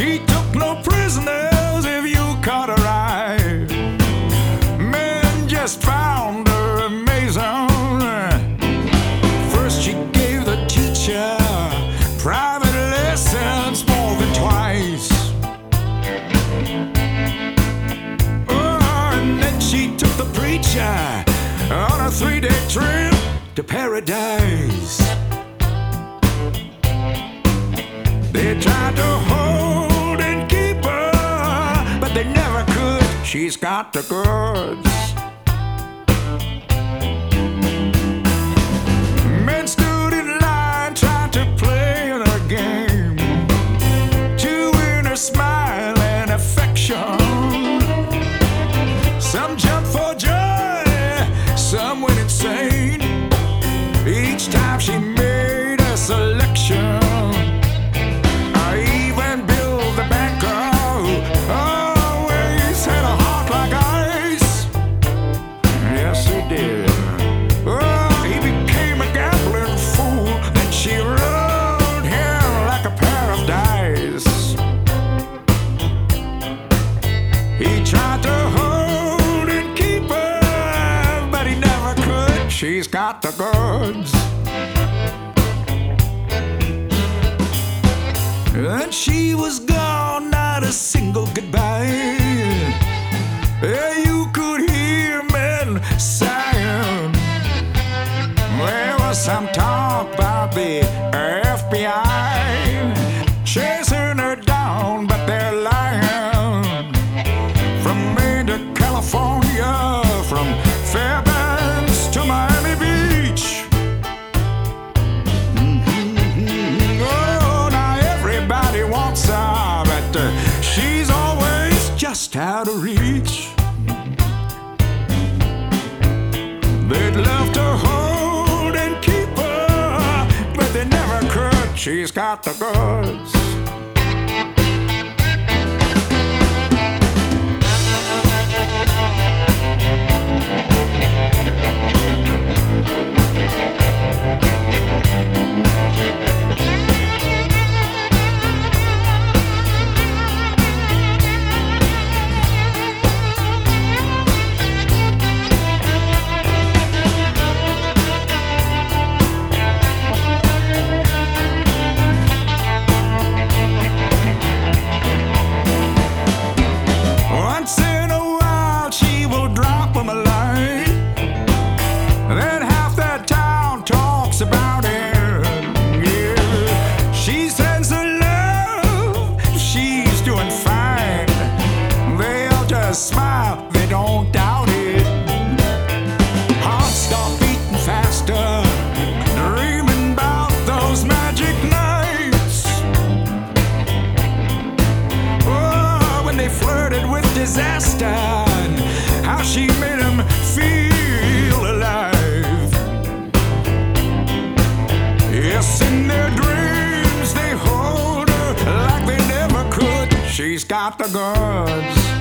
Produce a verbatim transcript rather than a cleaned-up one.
She took no prisoners if you caught her eye. Men just found her amazing. First she gave the teacher private lessons more than twice. Oh, and then she took the preacher on a three-day trip to paradise. They tried to hold and keep her, but they never could. She's got the goods. Men stood in line trying to play her game, to win her smile and affection. Some jumped for joy, some went insane. Each time she made a selection. She's got the goods. And she was gone, not a single goodbye. Yeah, you could hear men sighing. There was some talk about the F B I chasing her down, but they're lying. From Maine to California, from Fairbanks to Miami Beach. Mm-hmm. Oh, now everybody wants her, but uh, she's always just out of reach. They'd love to hold and keep her, but they never could. She's got the goods. Smile, they don't doubt it. Hearts start beating faster, dreaming about those magic nights. Oh, when they flirted with disaster and how she made them feel alive. Yes, in their dreams they hold her like they never could. She's got the goods.